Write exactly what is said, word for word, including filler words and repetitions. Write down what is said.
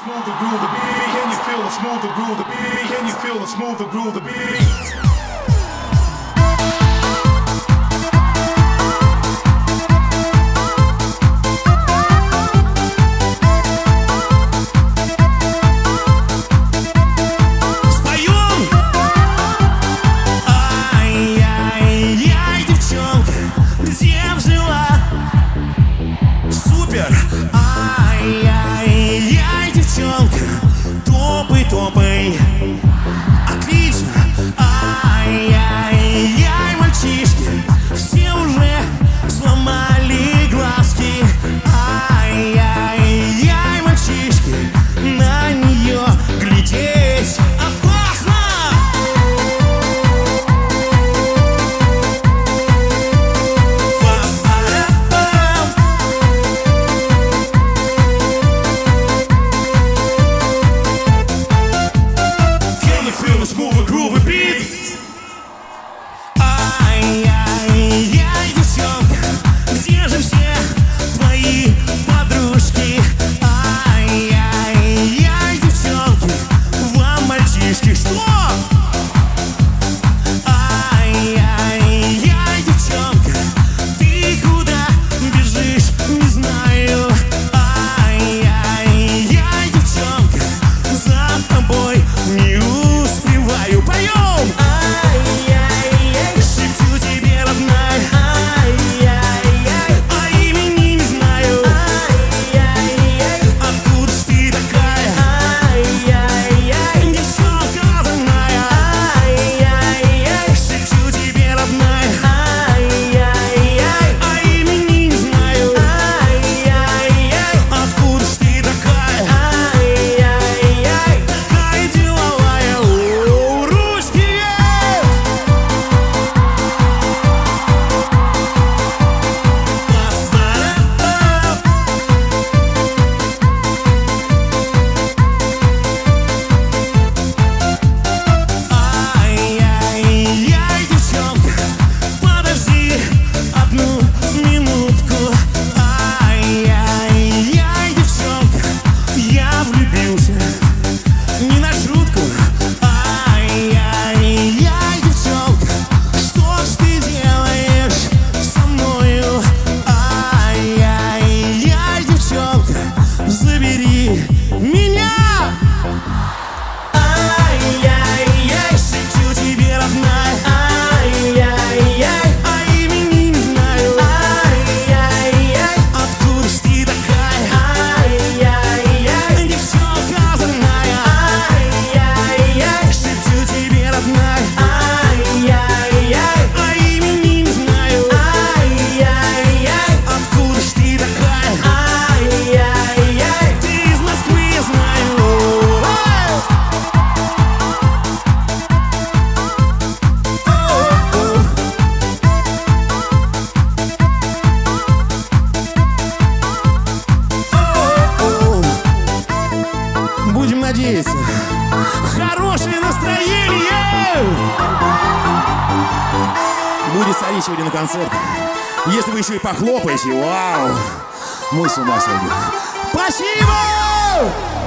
smooth the groove the beat? Can you feel the smooth the groove the beat? Can you feel the smooth the groove the beat? Ай-яй-яй, девчонка, топай, топай, отлично. Ай-яй-яй, мальчишки, все уже сломали глазки. Ай-яй-яй, мальчишки, на нее глядеть опасно. Smooth and groovy beat. Ай-яй-яй, девчонка, где же все твои подружки? Ай-яй-яй, девчонки, вам мальчишки, что? Ай-яй-яй, девчонка, ты куда бежишь, не знаю. Ай-яй-яй, девчонка, за тобой не успеваю. Поем! Ай-яй-яй, шепчу тебе, родная. Ай-яй-яй, а имени не знаю. Ай-яй-яй, откуда ж ты такая? Ай-яй-яй, девчонка озорная. Ай-яй-яй, шепчу тебе, родная. Ай-яй-яй, а имени не знаю. Ай-яй-яй, откуда ж ты такая? Ай-яй-яй, такая деловая. О, ручки вверх! Ай-яй-яй, девчонка, подожди одну минутку. Ай-яй-яй, девчонка, я влюбился не на шутку. Ай-яй-яй, девчонка, что ж ты делаешь со мною? Ай-яй-яй, девчонка, забери меня. Ай-яй-яй, шепчу тебе, родная. Ай-яй-яй, а имени не знаю. Ай-яй-яй, откуда ж ты такая? Ай-яй-яй, девчонка озорная. Ай-яй-яй, шепчу тебе, родная. Ай-яй-яй, а имени не знаю. Ай-яй-яй, откуда ж ты такая? Ай-яй-яй, ты из Москвы, я знаю. Будем надеяться. Хорошее настроение! Будет царить сегодня на концерте. Если вы еще и похлопаете, вау! Мы с ума сойдем. Спасибо!